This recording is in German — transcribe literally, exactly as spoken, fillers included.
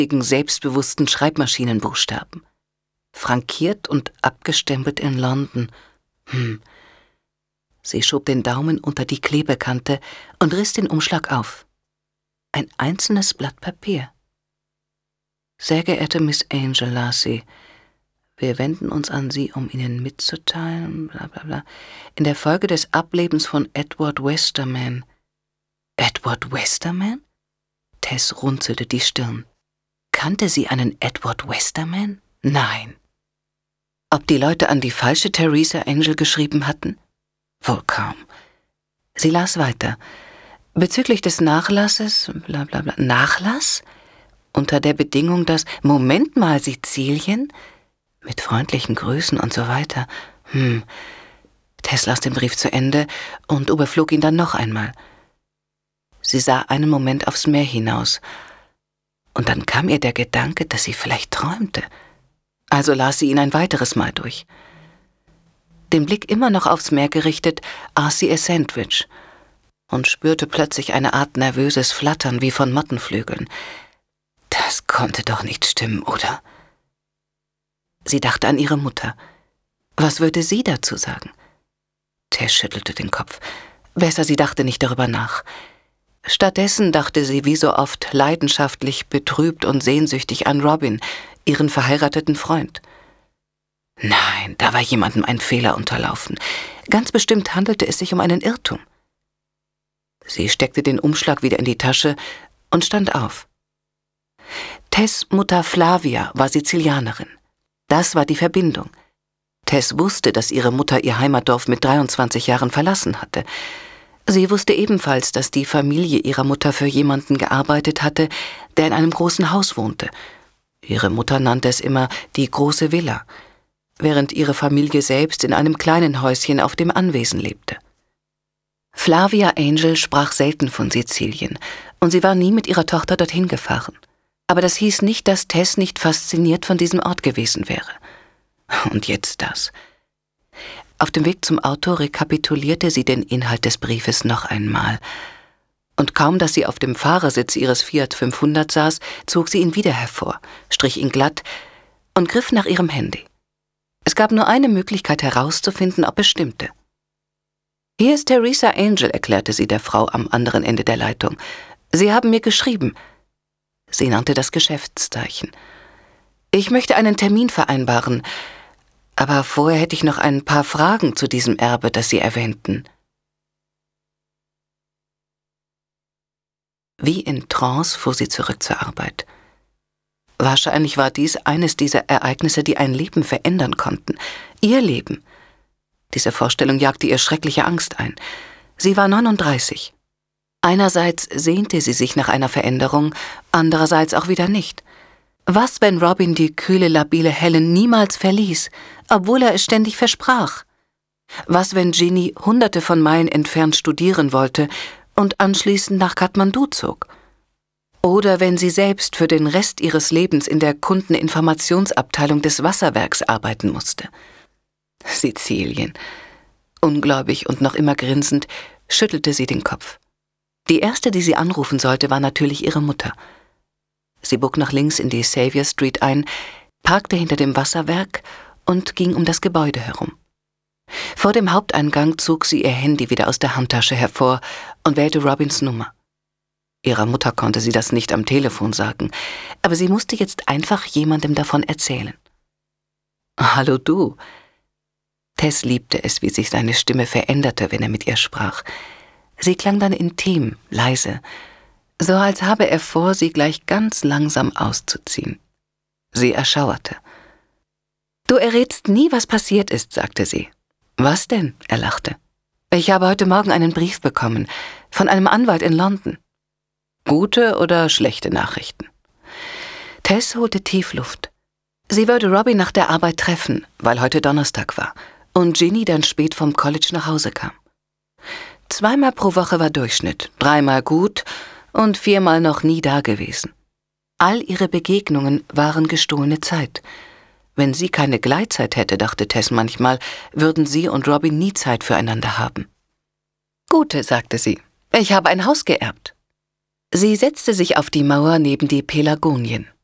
selbstbewussten Schreibmaschinenbuchstaben. Frankiert und abgestempelt in London. Hm. Sie schob den Daumen unter die Klebekante und riss den Umschlag auf. Ein einzelnes Blatt Papier. Sehr geehrte Miss Angel, las sie, wir wenden uns an Sie, um Ihnen mitzuteilen, bla bla bla, in der Folge des Ablebens von Edward Westerman. Edward Westerman? Tess runzelte die Stirn. Kannte sie einen Edward Westerman? Nein. Ob die Leute an die falsche Theresa Angel geschrieben hatten? Wohl kaum. Sie las weiter. Bezüglich des Nachlasses, bla bla bla, Nachlass? Unter der Bedingung, dass, Moment mal, Sizilien? Mit freundlichen Grüßen und so weiter. Hm. Tess las den Brief zu Ende und überflog ihn dann noch einmal. Sie sah einen Moment aufs Meer hinaus. Und dann kam ihr der Gedanke, dass sie vielleicht träumte. Also las sie ihn ein weiteres Mal durch. Den Blick immer noch aufs Meer gerichtet, aß sie ihr Sandwich und spürte plötzlich eine Art nervöses Flattern wie von Mottenflügeln. Das konnte doch nicht stimmen, oder? Sie dachte an ihre Mutter. Was würde sie dazu sagen? Tess schüttelte den Kopf. Besser, sie dachte nicht darüber nach. Stattdessen dachte sie wie so oft leidenschaftlich, betrübt und sehnsüchtig an Robin, ihren verheirateten Freund. Nein, da war jemandem ein Fehler unterlaufen. Ganz bestimmt handelte es sich um einen Irrtum. Sie steckte den Umschlag wieder in die Tasche und stand auf. Tess' Mutter Flavia war Sizilianerin. Das war die Verbindung. Tess wusste, dass ihre Mutter ihr Heimatdorf mit dreiundzwanzig Jahren verlassen hatte. Sie wusste ebenfalls, dass die Familie ihrer Mutter für jemanden gearbeitet hatte, der in einem großen Haus wohnte. Ihre Mutter nannte es immer die große Villa, während ihre Familie selbst in einem kleinen Häuschen auf dem Anwesen lebte. Flavia Angel sprach selten von Sizilien und sie war nie mit ihrer Tochter dorthin gefahren. Aber das hieß nicht, dass Tess nicht fasziniert von diesem Ort gewesen wäre. Und jetzt das. Auf dem Weg zum Auto rekapitulierte sie den Inhalt des Briefes noch einmal. Und kaum, dass sie auf dem Fahrersitz ihres Fiat fünfhundert saß, zog sie ihn wieder hervor, strich ihn glatt und griff nach ihrem Handy. Es gab nur eine Möglichkeit herauszufinden, ob es stimmte. »Hier ist Theresa Angel«, erklärte sie der Frau am anderen Ende der Leitung. »Sie haben mir geschrieben.« Sie nannte das Geschäftszeichen. »Ich möchte einen Termin vereinbaren, aber vorher hätte ich noch ein paar Fragen zu diesem Erbe, das Sie erwähnten.« Wie in Trance fuhr sie zurück zur Arbeit. Wahrscheinlich war dies eines dieser Ereignisse, die ein Leben verändern konnten. Ihr Leben. Diese Vorstellung jagte ihr schreckliche Angst ein. Sie war neununddreißig. Einerseits sehnte sie sich nach einer Veränderung, andererseits auch wieder nicht. Was, wenn Robin die kühle, labile Helen niemals verließ, obwohl er es ständig versprach? Was, wenn Ginny hunderte von Meilen entfernt studieren wollte und anschließend nach Kathmandu zog? Oder wenn sie selbst für den Rest ihres Lebens in der Kundeninformationsabteilung des Wasserwerks arbeiten musste? Sizilien. Ungläubig und noch immer grinsend schüttelte sie den Kopf. Die erste, die sie anrufen sollte, war natürlich ihre Mutter. Sie bog nach links in die Xavier Street ein, parkte hinter dem Wasserwerk und ging um das Gebäude herum. Vor dem Haupteingang zog sie ihr Handy wieder aus der Handtasche hervor und wählte Robins Nummer. Ihrer Mutter konnte sie das nicht am Telefon sagen, aber sie musste jetzt einfach jemandem davon erzählen. »Hallo du.« Tess liebte es, wie sich seine Stimme veränderte, wenn er mit ihr sprach. Sie klang dann intim, leise, so als habe er vor, sie gleich ganz langsam auszuziehen. Sie erschauerte. »Du errätst nie, was passiert ist«, sagte sie. »Was denn?« Er lachte. »Ich habe heute Morgen einen Brief bekommen, von einem Anwalt in London.« Gute oder schlechte Nachrichten? Tess holte tief Luft. Sie würde Robin nach der Arbeit treffen, weil heute Donnerstag war und Ginny dann spät vom College nach Hause kam. Zweimal pro Woche war Durchschnitt, dreimal gut und viermal noch nie dagewesen. All ihre Begegnungen waren gestohlene Zeit. Wenn sie keine Gleitzeit hätte, dachte Tess manchmal, würden sie und Robin nie Zeit füreinander haben. »Gute«, sagte sie, »ich habe ein Haus geerbt.« Sie setzte sich auf die Mauer neben die Pelagonien.